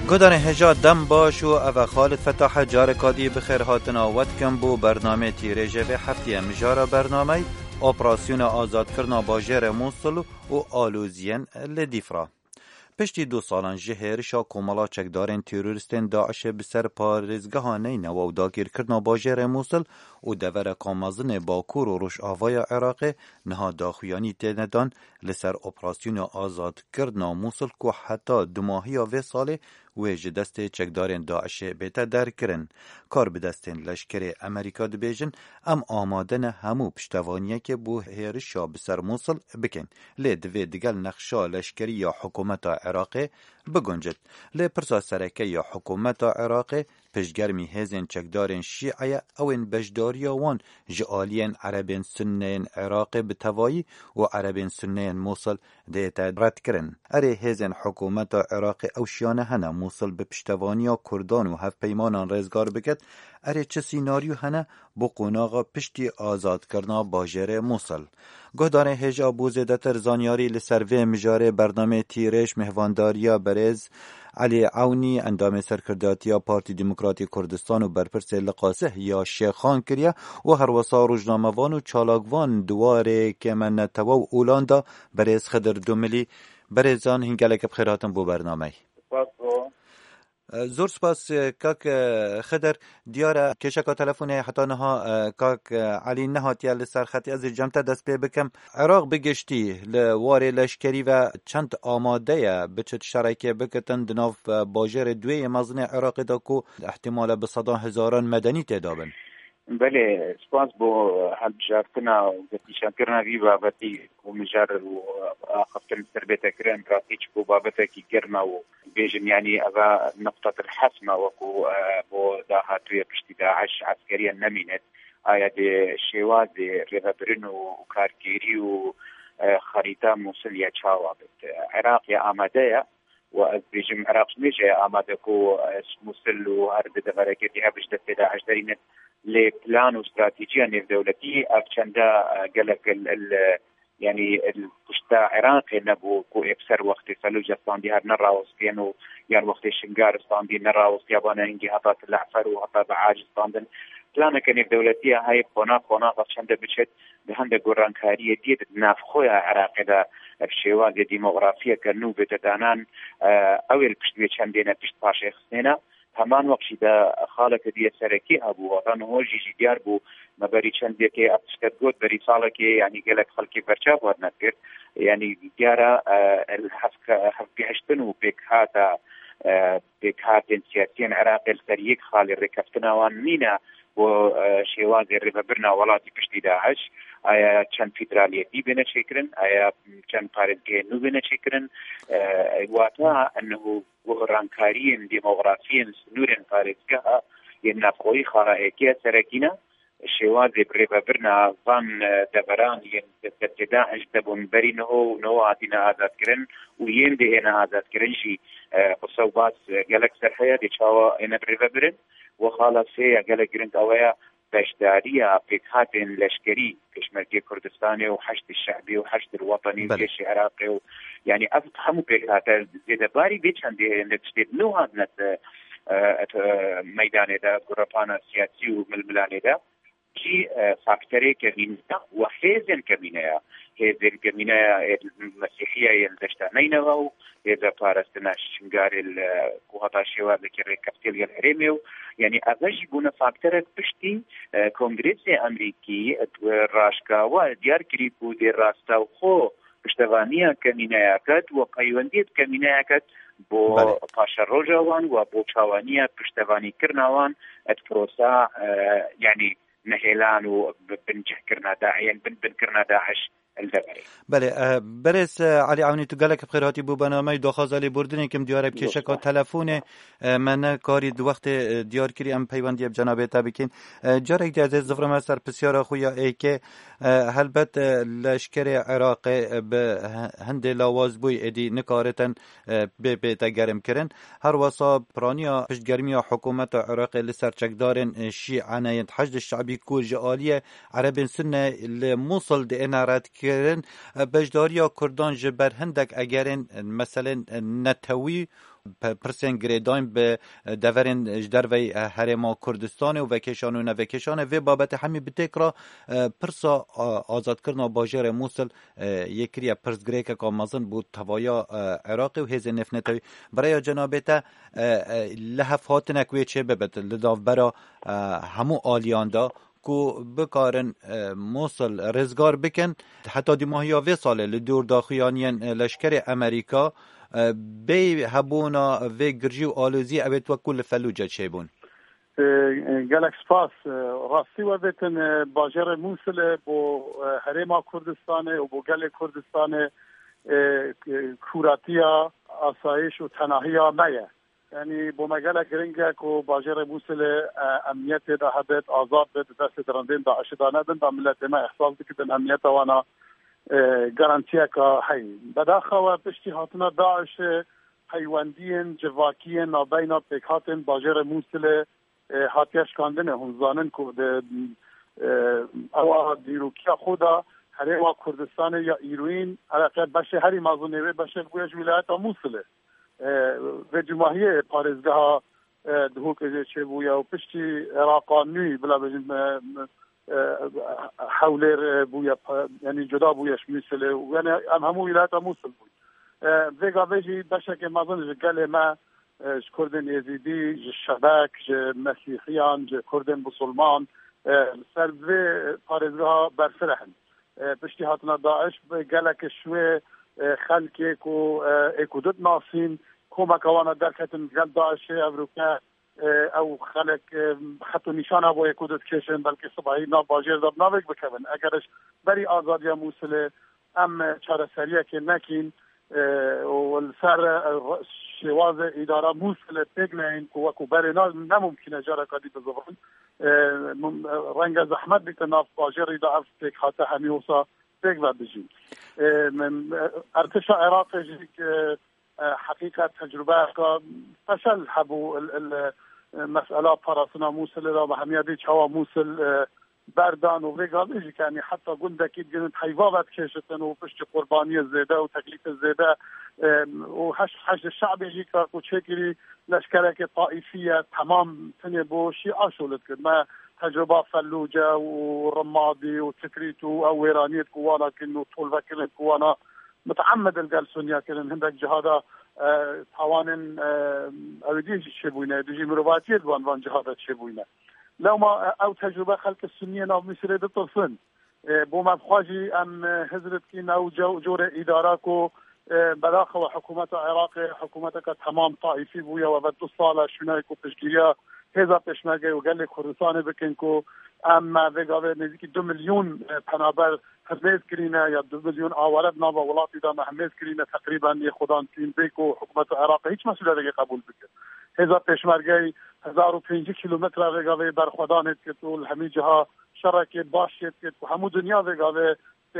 گدان هجا دم باش و او خالد فتاح جار کادی بخیر هاتنا ود کم بو برنامه تیریجه و هفته مجارا برنامه اپراسیون آزاد کرنا باجر موصل و آلوزین لدیفرا. پشتی 2 سالان جهرشا کومالا چکدارن تروریستن داعش بسر پارزگاهانه نو داگیر کرنا باجر موصل و دور کامازن باکور و روش آوای عراق نها داخویانی تندان لسر اپراسیون آزاد کرنا موصل که حتی دماهی و ساله و جدست چکدارن داعش بیتا در کرن. کار بدستن لشکر امریکا دبیجن ام آمادن همو پشتوانیه که بو هیرشا بسر موصل بکن. لید و دگل نقشا لشکری یا حکومت عراق بگنجد. لی پرسا سرکه یا حکومت عراق پشگرمی هزین چکدارن شیعه اوین بجداری وان جعالین عربین سنین عراق بتوایی و عربین سنین موصل دیتا رد کرن. اره هزین حکومت عراق اوشیانه هنه موصل به پشتوانی کردان و هف پیمانان رزگار بکد. اره چه سیناریو هنه بو قوناغا پشتی آزاد کرنا باجر موصل. گهداره هجا بوزده تر زانیاری لسروه مجاره برنامه تیرش مهوانداریا برز علی عونی اندام سرکرداتیا پارتی دموکراتی کردستان و برپرس لقاسه یا شیخان کریا و هر وسا روزنامه‌وان و چالاکوان دواره که من توا و اولاندا برز خدر دوملی برزان هنگلک بخیراتم بو برنامه. زور سپاس کاک خدر دیاره کشکا تلفونه حتی نها کاک علی نهاتیا لسر خطی از جمتا دست پی بکم عراق بگشتی لواره لشکری و چند آماده بچت شرکه بکتن دناف باجر دوی مزن عراق دا کو احتمال بصدا هزاران مدنی تدابن. بله سپاس بو هل بجارتنا و بتیشان کرنا بی بابتی و مجار و خفتن سربیتا کرن راسیچ بو بابتا کی کرنا و بيجن يعني أبا نقطة الحسمة وكو بو داها توي بشتي داعش عسكريا نمينت آيا دي شواز دي ريفابرين وكاركيري وخريطة موصل يا تشاوابت عراق يا آمادية وأز بيجم عراق ميجي آمادة كو موصل وهرد دغرقتي هبش دفت داعش دارينت لبلان واستراتيجية نيف دولتي أفشندا قلق يعني الكشتا عراقي نبو كو اكثر وقت فلوجة استاندي هاد نراوس بينو يعني وقت الشنقار استاندي نراوس يابانا انجي هطات العفر وهطا بعاج استاندن بلانا كان الدولتية هاي قناق شنده بشت بهنده قرانكارية ديت نافخويا عراقي دا بشيوان دي ديموغرافية كنو بتدانان اويل بشت بيشندينا بشت باشي خسنينا همان وقتی دا خالق دی سرکی ابو وطن هو جی دیار بو مبری چند که ابشکت گود بری ساله که یعنی گلک خلکی برچاو ورد نکرد یعنی دیاره الحف بیشتن و بکهات سیاسیان عراق السریک خالی رکفتنا وان مینا و شواز رفبرنا ولاتي پشتی داعش آیا چند فدرالیتی بینه چکرن آیا چند پارزگه نو بینه چکرن واتا انه رانکارین ديموغرافيين سنورن پارزگه ينافقوي خارائكيه سرکینا شواز بريبابرنا ظن دبران داعش دبون برينه نو عادنا آزاد کرن و ينده انا آزاد کرن شي قصوبات گلک سرحيا دي چاوا انا بريبابرن وخالصي گلک گرنگ اويا بشدارية بكهات لشكري كشمركي كردستاني وحشد الشعبي وحشد الوطني وجيش العراقي يعني أفهموا بكهات زيادة باري بيتش عندي نتشتيد نو هذا ميدان دا قربانا سياسي وململان دا كي فاكتوري كمينة وحيزن كمينة هذه الكمينة المسيحية يلدشتا نينغو إذا بارستنا شنغار الكوهاتا شوار لكي ريكافتيل الهريميو يعني أغاجي بونا فاكتورك بشتي كونغرس أمريكي راشكا وديار كريكو دي راستا وخو پشتوانیه کمینه کد و پیوندیت کمینه کد بو پاشا روجوان و بو چاوانیه پشتوانی کرنوان ات پروسا يعني نهيلان وبنجح كرنا داعيا بن كرنا داعش الدبري. بله برس علی عونی تو گلک بخیر هاتی بو برنامه داخازالی بردنی کم دیاره بکشه که تلفون من کاری دو وقت دیار کری ام پیوندی اب جنابه تابکین جارک دی عزیز زفر ما سر پسیار خویا ای که هلبت لشکر عراق به هند لاواز بوی ادی نکارتن به تگرم کرن هر وصا پرانیا پشتگرمی حکومت عراق لسر چکدارن شیعانه حشد الشعبی کو جالیه عرب سنه لموصل دی انارت کرن بجداریا کردان جبر هندک اگرن مثلا نتوی پرسین گریدایم به دورین جدر و هرما کردستان و وکشان و نوکشان و بابت همی بتکرا پرسا آزاد کردن باجر موصل یکری پرس گریک که مازن بود توایا عراقی و هز نفنتوی برای جنابتا لحف هاتنک وی چه ببت لداف برا همو آلیاندا کو بکارن موصل رزگار بکن حتی دی ماهیا و ساله لدور داخیانین لشکر امریکا بی هبونا و گرجی و آلوزی اوید و کل فلوجه چه بون گلک سپاس راستی و بیتن باجر موصل بو هرما کردستان و بو گل کردستان کوراتیا آسایش و تناهی میه یعنی بو مگل گرنگه که باجر موصل امنیت ده هبت آزاد بد دست درندین داعش دانه دن دا ملت ما احساس بکدن امنیت وانا گارانتیه که هی بداخواه پشتی هاتنا داعش حیواندین جواکین نابینا پیکاتن باجر موصل هاتیش کاندنه هنزانن که او دیروکیا خودا هرما کردستان یا ایروین علاقه بشه هری مازونیوه بشه بویش ولایت موصله و جمعیه پارزگاه دهوک چه بویا و پشتی عراقانوی بلا بجن حولر بویا یعنی جدا بویش موصله یعنی همو ولایت موصل بود ویگا ویجی بشه که مازون جگل ما کردن یزیدی شبک مسیحیان کردن مسلمان سر و پارزگاه برسرهن پشتی هاتنا داعش گلک شوی خلکی کو اکودت ناسین کمک وانا درکتن گل داعش امریکا او خلک خط نشانه با اکودت کشن بلکه صبحی باجر دب ناوک بکن اگرش بری آزادی موصل ام چاره سریه که نکین و سر شواز اداره موصل تگنین کو بری نممکنه جاره کادی بزبان رنگ زحمت بیتن ناف باجر اداره تک حتی همیوسا تک و بجیم ارتش عراق جيك حقيقة تجربة فشل حبو المسألة فراسنا موصل را بهمية دي چوا موصل بردان و ويقال ايجي يعني حتى قلنا كيد قلت حيوابات كيشتن و پشت قربانية زيادة و تكليف زيادة و حشد الشعب يجي كاكو تشكري لشكرك طائفية تمام تنبو شيء اشولت كد ما تجربة فلوجة ورمادي وتكريتو او ويرانية كوانا كنو طول فكرة كوانا متعمد الجالسونيا كن هندك جهادا توانن اوديج شبوينه ديجي مرواتيت وان جهادا شبوينه لو ما او تجربه خلق السنيه ناو مصر دطفن بو مبخاجي ام هزرت كين او جور اداراكو بلاخه وحكومه العراق حكومتك تمام طائفي بويا وبدو صاله شنايكو تشكيليه هذا پشمرگه و گل کردستان بکن که اما وگاوه نزدیک 2 میلیون پنابر حمایت کرینه یا 2 میلیون آوارد نابا ولاتی دا حمایت کرینه تقریبا یه خودان تیم بیکو حکومت عراق هیچ مسئله دیگه قبول بکن هذا پشمرگه 1005 کیلومتر وگاوه برخودانت که طول همه جها شرکت باشید که همو دنیا وگاوه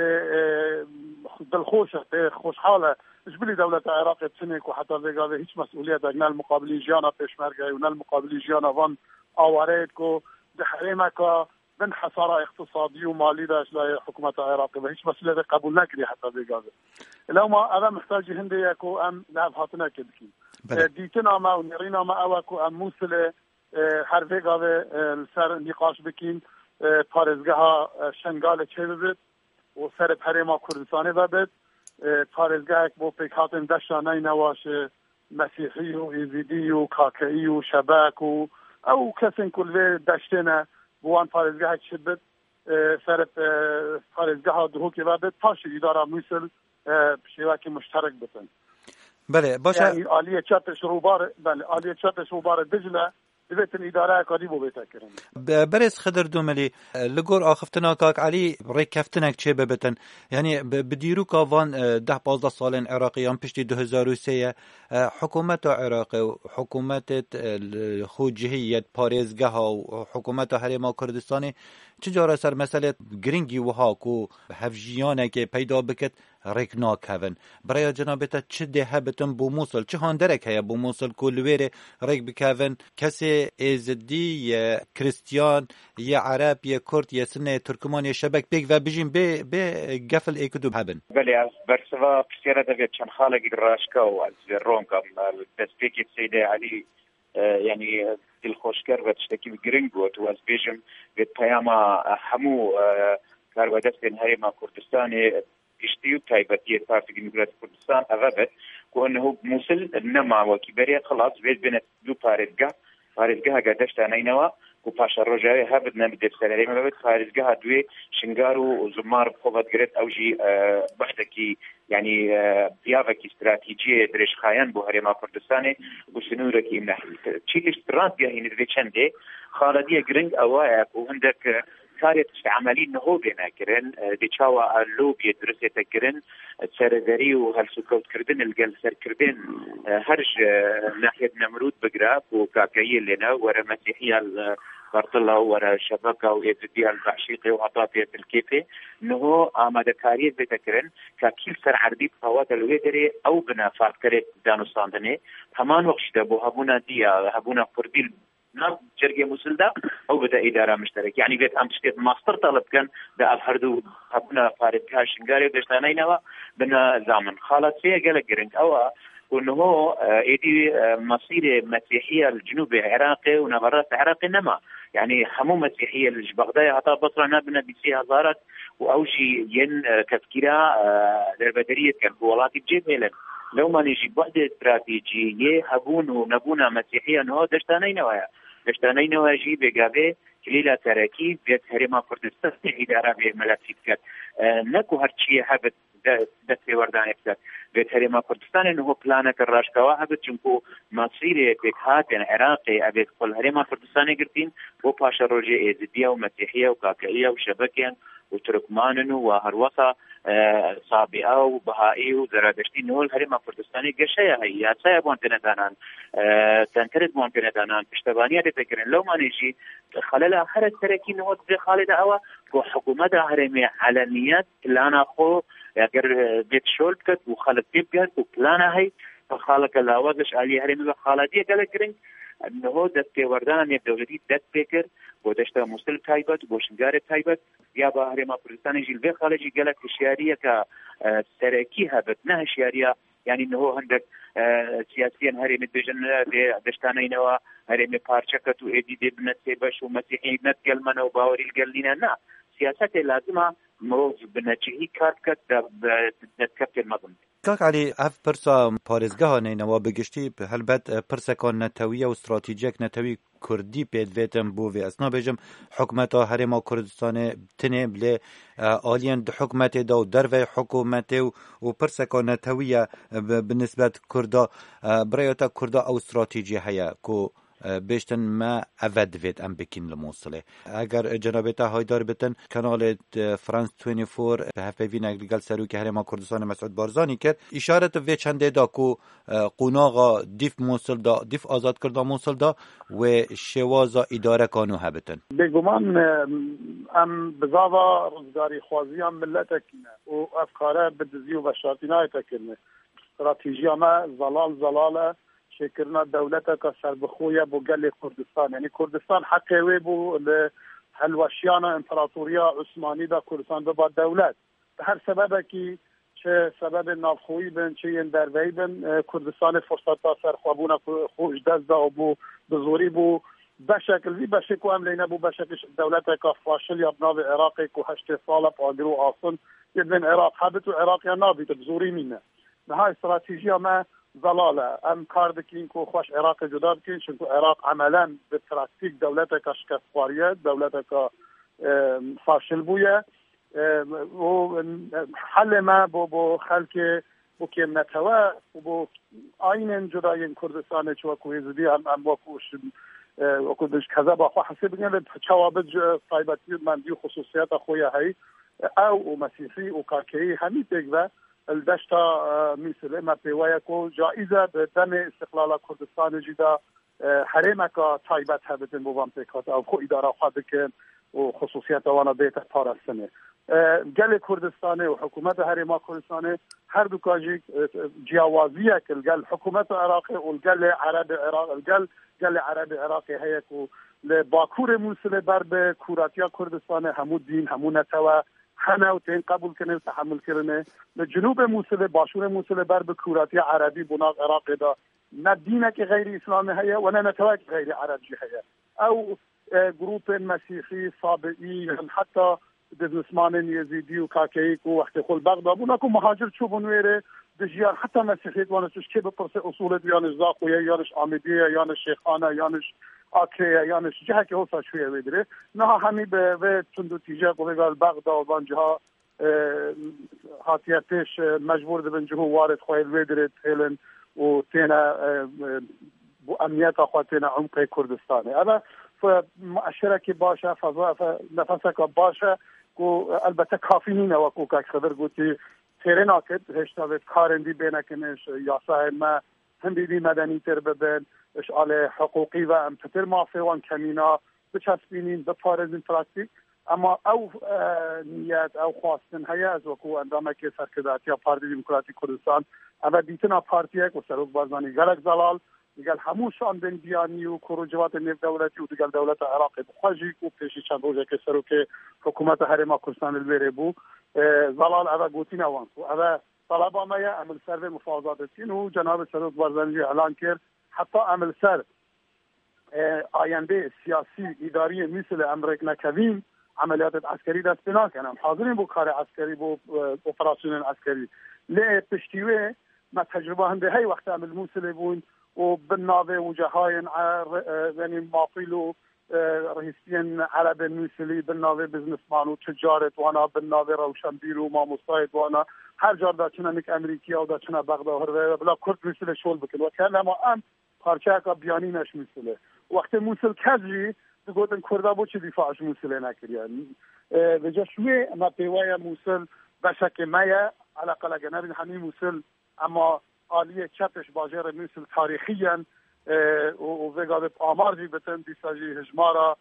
دلخوشه خوشحاله جبلي دولة العراق تسنك وحتى ذيقاذي هيش مسؤولية دقنا المقابلي جيانا بيشمرقاي ونا المقابلي جيانا فان آواريدكو دحريمكا بن حصارة اقتصادي ومالي داش لا حكومة العراق هيش مسؤولية قبول نكري حتى ذيقاذي لو ما أنا محتاج هندي يكو أم نعب هاتنا كدكي ديتنا ما ونرينا ما أواكو أم موصلة هر ذيقاذي السر نقاش بكين پارزگاه شنگال چه ببید و سر پریما کردستانی ببید پارزگاه با پیکاتن دشتانه نواشه مسیحی و ایزیدی و کاکایی و شبک و او کسین کلوه دشتنه بوان پارزگاه چه بید سر پارزگاه دهوکی ببید تاش اداره موصل شیوکی مشترک بتن بله باشه یعنی آلیه چتش روبار دجله بيتن إدارة قريبو بيتكرن برس خدر دوملي لغور آخفتنا كاك علي ريكفتنك چه ببتن يعني بديرو كاوان 10-15 سالين عراقيان پشتي 2003 حكومت عراق وحكومت خوجهية پاريزگاه وحكومت هرما كردستاني چجارة سر مسألة گرنگي وها كو هفجيانه كي پیدا بكت ریک ناکهون برای جنابتا چه ده هبتن بو موصل چه هاندرک هیا بو موصل کلویره ریک بکهون کسی ازدی یا کریستیان یا عرب یا کرد یا سنه ترکمان یا شبک بیگ و بجیم به قفل ایکدو هبن بله از برسوا بسیاره دوید چند خالقی راشکا و از رونکم دستپیکی سیده علی يعني الخوشكر وتشتكي بجرينج وتواز بيجم بتياما همو كارودستين هاي ما كردستاني اشتيو تايبتي بارتي جمهورية كردستان أغبت كأنه موصل إنما وكبرية خلاص بيت بين دو فارزقها قدشت أنينوا وباشا رجعي هبدنا بدي بسنة ما بيت فارزقها دوي شنجارو وزمار بخوض جريت أوجي بحدكي يعني بيافكي استراتيجية دريش خاين بوهريما كردستاني وسنوركي من تشيلش ترانت جاهين ذي چنده خالدية جرينج أوايك وعندك كارية عملي نهو بينا كرن دي چاوا اللوبية درسية كرن سردري وهالسكوت كردن الجل سر كردن هرج ناحية نمرود بقراف وكاكاية لنا ورا مسيحية البرطلة ورا شبكة ويزديها البعشيقي وعطاتية الكيفي نهو آماده كارية بتكرن كاكيل سر عربي بخوات الويدري أو بنا فاتكري دانوستان دني همان وقش دابو هبونا ديا هبونا فرديل ناب جرگه مسلده او بدا اداره مشترک يعني بيت ام تشتيت ماستر طلب كان دا الهردو هبنا فارد كاشنگاري بشتانينوا بنا زامن خالد فيه قال جرينج او وانه ايدي مصير مسيحيه الجنوب العراقي ونبرات العراقي نما يعني حمو مسيحيه البغداديه عطا بصره نبنا بيسيها زارت واوجي ين تفكيرها البدريه كان ولاتي بجيب لو ما نجي بعد استراتيجيه هبون ونبونا مسيحيه انه دشتاني نوايا جي بقابه كليلا تراكيب بيت هرما كردستان اداره بملفي كات نكو هرشي حبت دتي وردان كات بيت هرما كردستان انه بلانك الراشكوا حبت چنكو مصير بكات العراقي ابي كل هرما كردستان قرتين وباشا روجي ازديه ومسيحيه وكاكايه وشبكيان وتركمان وهروسا صابئه وبهائي وزرادشتي نول هرما كردستاني قشيه هي يا سايبون تندانان تنكرد مون تندانان اشتبانيه تفكرين لو ما نجي خلال هر تركي نوت خالد اوا حكومه هرمي علنيات لانا خو اگر بيت شولكت وخالد بيبيت وبلانا هي فخالك الاوادش علي هرمي خالديه قالكرين انه دستي وردان الدولتي دست بكر ودشتا مسل تايبت وشنجار تايبت يا بحر ما كردستان جيل خارجي قالك شياريه ك تركيها بتنها شياريه يعني انه عندك سياسيا هرمي بجن دشتانينوا هرمي بارچكت وايدي بنسبش ومسيحي نتقل منو باوري القلينا نا سياسات لازمها مروز بنجهي كاركت دتكفت المضم كاك علي اف برسا پارزگاه نینوا بگشتی هلبت پرسکان نتویه و استراتیجیک نتوی کردی پید ویتم بو و اسنا بجم حکمتا هرما کردستان تنه بله آلین ده حکمت دا و در حکومت و پرسکان نتویه بنسبت کردا برایتا کردا او استراتیجی هیا کو بیشتن ما اود وید ام بکین لموصله اگر جنابتا هایدار بتن کانال فرانس 24 به هفوی نگریگل سروک هرما کردستان مسعود بارزانی کرد اشارت وی چنده دا کو قوناغا دیف موصل دا دیف آزاد کردا موصل دا و شوازا اداره کانو هبتن بگمان ام بزاوا روزگاری خوازی هم ملت کنه و افکاره بدزی و بشارتینای تکنه استراتیجی ما زلاله شكرنا دولتك سربخويا بوغالي كردستان يعني كردستان حقي ويبو هالوشيانة امبراطورية عثمانية دا كردستان ببا دولت هر سببكي چه سبب نافخوی بن چه یندروی بن کردستان فرصت سرخوابونا خوش دست دا بو بزوری بو بشکل وی بشکو هم لینه بو بشکش دولت که فاشل یا بناو عراقی که 8 سال پاگرو آسن یدن عراق حبت و عراق یا نابی بزوری مینه نهای استراتیجی ما ضلاله ام کار دکین کو خوش عراق جدا بکین چون عراق عملا به پراکتیک دولت کا شکست خواریه دولت کا فاشل بویه و حل ما بو خلک بو کم نتوا و بو آین جدای کردستان چوا کویزدی هم واکوش وکودش کذا با خو حسب بگن چوابد طایبتی مندی خصوصیات خویا هی او مسیحی و کاکی همین تگوا الدشتا مثل ما پیویا کو جایزه به دم استقلال کردستان جدا حریم کا طایبت هبتن بوام پیکات او خو اداره خود که و خصوصیت وانا بیت پارستنه گل کردستان و حکومت هرما کردستان هر دو کاجی جیاوازیه که گل حکومت عراق و گل عرب عراق گل عرب عراق هيك لباكور موصل بر به کوراتیا کردستان همو دین همو نتوا حنا و تین قبول کنه تحمل کنه لجنوب موصل باشور موصل بر به کوراتیا عربی بناق عراق دا نه دینه که غیر اسلامی هيا و نه نتوا که غیر عربی هيا او گروپ مسیحی صابئی حتی بزنسمان یزیدی و کاکیک و وقت خل بغداد بونا کو مهاجر چوبون ویره دجیار حتی مسیحیت وانش که به پرس اصولت یانش زاقویه یانش آمیدیه یانش شیخانه یانش آکریه یانش جهه که حسا شویه ویدره نه همی به تندو تیجه قویگال بغداد وانجها حاتیتش مجبور دبن جهو وارد خویل ویدره تیلن و تینا امنیت خواتینا عمق کردستانه اما فمؤشره که باشه فضا نفسه که باشه کو البته کافی نینه و کو که خبر گوتی تیرین آکد هشتاوید کارندی بینکنش یاسای ما هندیدی مدنی تر ببین اشعال حقوقی و امتتر مافیوان کمینا بچسبینین بپارزین پراکتیک اما او نیت او خواستن هیا از وکو اندامه که سرکداتی پارتی دموکراتی کردستان اما دیتنا پارتیه که سروک بازانی گلک زلال دیگر هموشان بین بیانی و کروجوات نیف دولتی و دیگر دولت عراق بخواجی و پیشی چند روزه که سروک حکومت هرما کردستان الویره بو زلال اوه گوتین اوانسو اوه طلب آمایه عمل سر به مفاوضات تین و جناب سروک بازانی اعلان کرد حتی عمل سر آینده سیاسی اداری مثل امریک نکوین عملیات عسکری دست بنا کنم حاضرین بو کار عسکری بو اپراسیون عسکری لی پشتیوه ما تجربه هنده های وقت عمل موسله بون و بالناوه وجهاين يعني مافيلو رئيسين عرب المثلي بالناوه بزنسمان وتجارة وانا بالناوه روشنبير وما مصايد وانا هر جار دا چنا نك امريكي او دا چنا بغداد هر بلا كرد مثل شول بكن وكان ما ام پارچه کا بیانی نش مثله وقت موصل کجی گفتن کردا بو چه دفاعش موصل نکردن و جشوی ما پیوای موصل بشک مایا على قلا جناب همین موصل اما عالیه چپش باجر موصل تاریخیاً و وگاد آمار جی بتن دیساجی هجمارا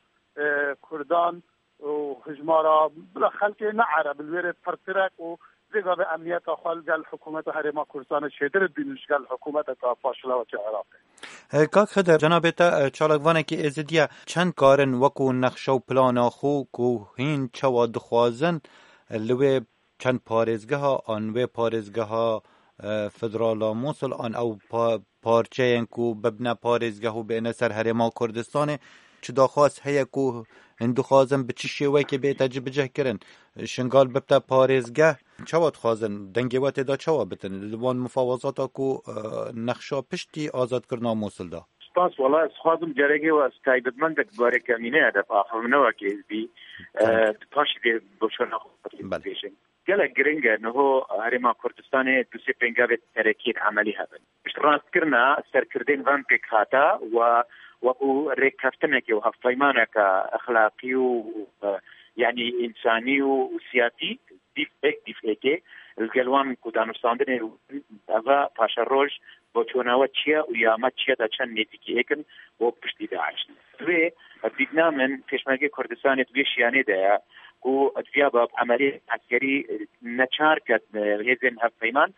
کردان و هجمارا بلا خلق نه عرب الویر پرترک و وگاد امنیت خالق حکومت هرما کردستان شدر بینشگل حکومت تا فاشلا و چه عراقه کاک خدر جناب تا چالکوانه که ازدیا چند کارن وکو نقشه و پلان خو کو هین چوا دخوازن لوی چند پارزگه ها آنوی پارزگه ها فدرالا موصل آن او پارچه انکو ببنا پارزگه و بین سر هرما کردستانه چه داخواست هیا کو هندو خوازن به چی شوی که بیتا جبجه کرن شنگال ببتا پارزگه چواد خوازن دنگیوات دا چوا بتن لوان مفاوضاتا کو نقشا پشتی آزاد کرنا موصل دا سپاس والله از خوازم جرگه و از تایبتمند باره کمینه هدف آخر منوه که ازبی پاشی دی بشون خواهد بیشن گله گرنگه نهو هرما کردستان دوسی پنگاوه ترکید عملی هبن اشتراست کرنا سرکردین وان پیک خاطا و ریکفتنکی و هفتایمانک اخلاقی و يعني إنساني وسياسي ديف إيكي الجلوان كودانوستاندن هذا باشروج بوتشوناوات شيا ويامات شيا داشان نيتيكي إيكن وبشتي داعش. توي بدنا من فيشماجي كردستان تويش يعني ده كو أدفيا باب عملية عسكري نشاركت هذين هفيمان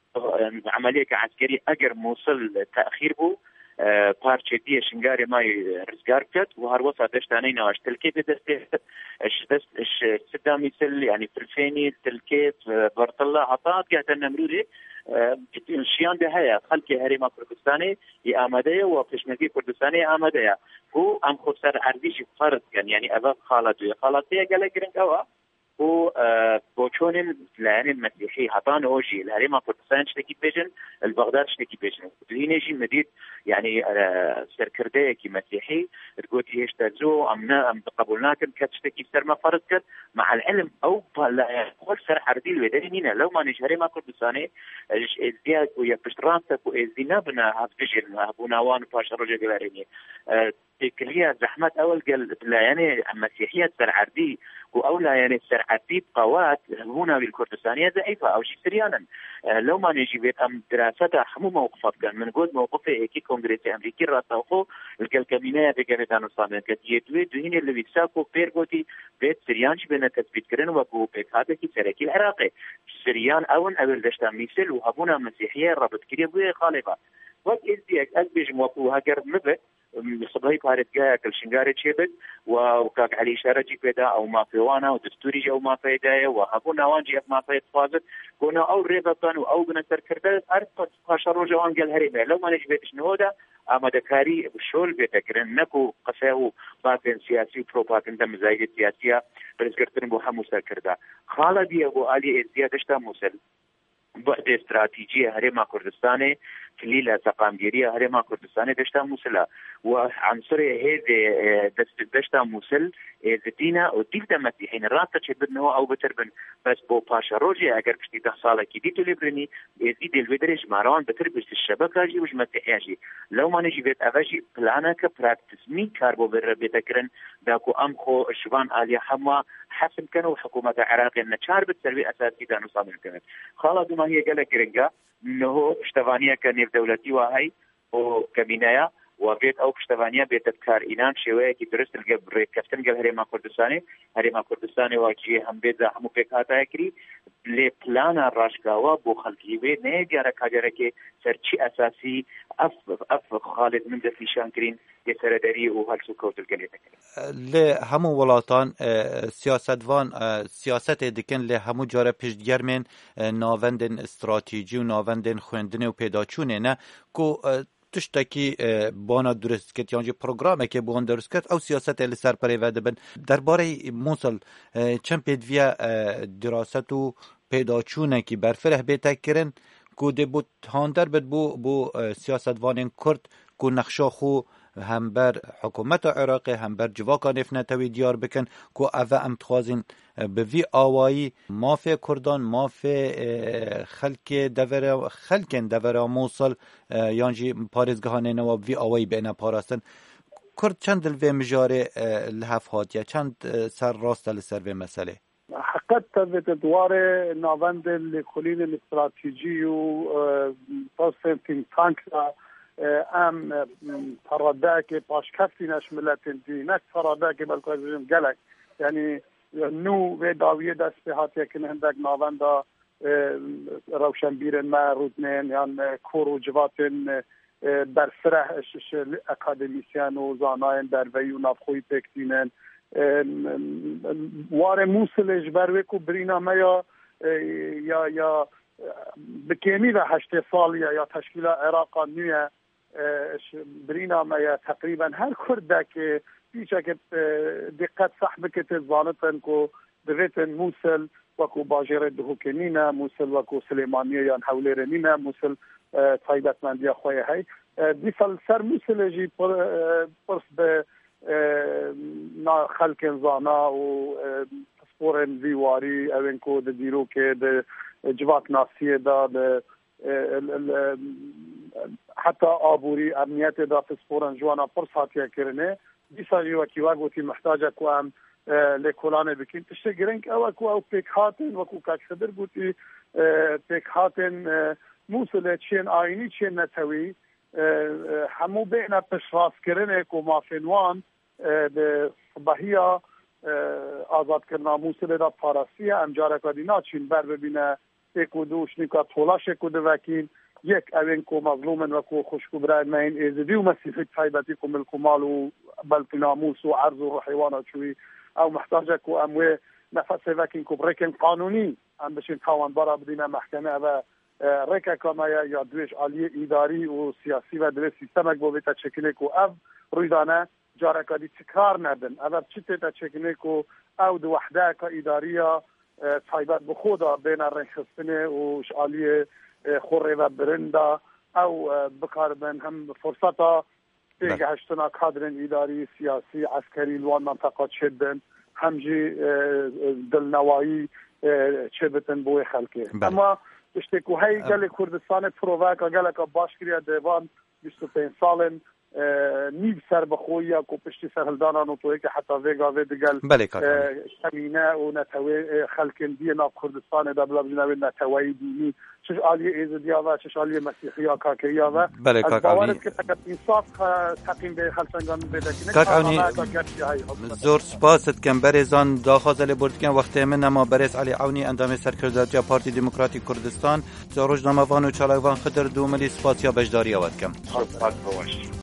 عملية عسكري أجر موصل تأخير بو پارچه دی شنگاری مای رزگار کرد و هر وقت داشتانی نواش تلکیت دسته اش صدامی سل يعني فلفيني تلکیت برطلا عطات قاعد نمرودي شيان ده هيا خلق هرما كردستاني آماده و پشمگی کردستانی آماده هو ام خسر عربيش فرض يعني ابا خالاتي قال گرنگ اوا و بوچون لعن المسيحي حطان اوجي الهرما كردستان شتكي بيجن البغداد شتكي بيجن دينيجي مديد يعني سركرده كي مسيحي تقول ايش تزو ام تقبلناكم كتشتكي سر ما فرض كد مع العلم او لا خل سر حردي الودانينا لو ما نجهرما كردستاني ازدياد ويا بشرانتك وازدينا بنا هفجن هبوناوان باشروجه قلاريني كلية زحمات اول قال يعني مسيحية سر عردي وأولى يعني سرعتي قوات هنا بالكردستانية ضعيفة أو شيء سريانا لو ما نجي بيت أم دراستها حمو موقفات كان من قد موقفه إيكي كونغرسي أمريكي راتوخو الكالكابينية بكامت عن الصامن كتيتوي دوهين اللي بيساكو بيرغوتي بيت سريانش بين تثبيت كرن وكو بيت هذا كي سركي العراقي سريان أول دشتا ميسل وهبونا مسيحية رابط كريبوية خالفة وقت إزديك أزبج موقوها قرب مبت صباحي بارتجاه كل شنجاري تشيبت وكاك علي شرجي بدا أو ما فيوانا ودستوري أو ما فيداية وهبونا وانجي ما فيد فازت كنا أو ريبطان أو بنتر كردت أرقد قشرو جوان قال هريمة لو ما نجبتش نهودا أما دكاري بشول بيتكرن نكو قساو باطن سياسي وبروباغندا مزايد سياسية برزقرتن بو حمو سركردا خالدي أبو علي إزديادشتا موسل بعد استراتيجية هريما كردستاني كليلة تقامجيرية هريما كردستاني دشتا موسلا وعنصرية هذه دشتا موسل زتينا وديفدا مسيحين راتة شبدنه أو بتربن بس بو باشا روجي أجر بشتي 10 سالة كديتو لبرني يزيد الودرج ماران بتربس الشبكة جي وش مسيحياجي لو ما نجي بيت أفاجي بلانا كبراكتس مين كاربو بيتكرن داكو أمخو الشبان آلية حما حسب كانوا حكومة العراق أن تشار بالتربية أساسية دا نصام الكلمة خالد ما هي قالك رنجا إنه اشتفانية كان دولتي وهي وكمينايا وبيت أو اشتفانية بيت تذكار إنان شوية كي درست الجبر كفتن قال هريما كردستاني واجي هم بيت هم بيكاتا يكري لبلانا راشكاوا بو خلقيوي نيجارا كاجركي سرچي أساسي أف خالد من دفي شانكرين يسردري وهالسو كوت القليل لهمو ولاتان سیاست دکن لهمو جاره پشتگرمین ناوندن استراتیجی و ناوندن خوندن و پیداچونه نه کو تشتکی بانا درست کت یعنی پروگرامه که بون درست کت او سیاست لی سر پریوده بن درباره موصل چند پیدویا دراست و پیداچونه که برفره بیتا کرن کو ده بود هاندر بد بو سیاست وانین کرد کو نقشا خو هم بر حکومت عراقی هم بر جواکان افنتوی دیار بکن که اوه ام تخوازین به وی آوایی مافی کردان مافی خلک دور موصل یانجی پارزگاهانه نواب وی آوایی بینه پاراستن کرد چند الوی مجاره لحف هات یا چند سر راست لسر وی مسئله حقیقت تبت دوار ناوند لکلین الاستراتیجی و توسن تینک تانک ام ترداك باش كفتي ناش ملتين دي ناك ترداك بالكوزم قالك يعني نو بداويه داس بهات يكن عندك نافندا روشن بيرن ما رودنين يعني كورو جواتن برفره اكاديميسيان و زاناين دروي و نافخوي بكتينن وار موصل جبروكو برينا ما يا بكيمي ده 8 سال يا تشكيل عراق نيه برينا ما تقريبا هر كرده که بیچه که دقت صح بکت زانتن کو دویتن موصل وکو باجر دهوکنینا موصل وکو سلیمانیه یا حولرنینا موصل طایبت مندی خواه های دیفل سر موصل جی پرس به خلق زانا و سپورن ویواری اوین کو ده دیرو که ده جواک ناسیه ده حتى آبوري أمنيات دا في سپورن جوانا فرصاتيا كرنه بيساجي وكي واقوتي محتاجة كوام لكولانه بكين تشتغرنك او بيك هاتن وكو كاك خبر قوتي بيك هاتن موصلة چين آيني چين نتوي همو بينا پشراس كرنه كو مافنوان صباحية آزاد کرنا موصلة دا پاراسية امجارك ودينا چين بر ببينه یک و دوش نیکا طولاش کد وکین یک اوین کو مظلومن و کو خوشکو برای مین ازدی و مسیفت فایبتی کو ملکمال و بلک ناموس و عرض و حیوانات شوی او محتاجه کو اموه نفس وکین کو برکن قانونی هم بشین تاوان برا بدینه محکمه و رکه کامایا یا دوش عالی اداری و سیاسی و دوش سیستمک بو بیتا چکنه کو او رویدانه جارکادی تکرار ندن او چیته تا چکنه کو او دو وحده که اداریه تایبت بخودا بین رنخستنه و شعالی خوره و برنده او بکاربن هم فرصتا دیگه هشتنا کادرن اداری سیاسی عسکری لوان منطقه چدن همجی دلنوایی چه بتن بوی خلقه اما اشتکو هی گل کردستان پرووک گل که باش کریا دیوان 25 سالن نیو سر بخوی یا کو پشتی سر هلدانان و توی که حتی ویگا ویدگل کمینه و نتوی خلکن دی ناب کردستان دا بلا بجنوی نتوی دینی چش آلی ایزدیا و چش آلی مسیحی یا کاکیا و از باورد که تکت انصاف تقیم به خلچنگان بیده که کاکعونی زور سپاست کم برزان داخازل بردکن وقتی من نما برز علی عونی اندام سرکرداتیا پارتی دموکراتی کردستان زروج نموان و چالاوان خدر 2 ملی سپاسیا بجداری آود کم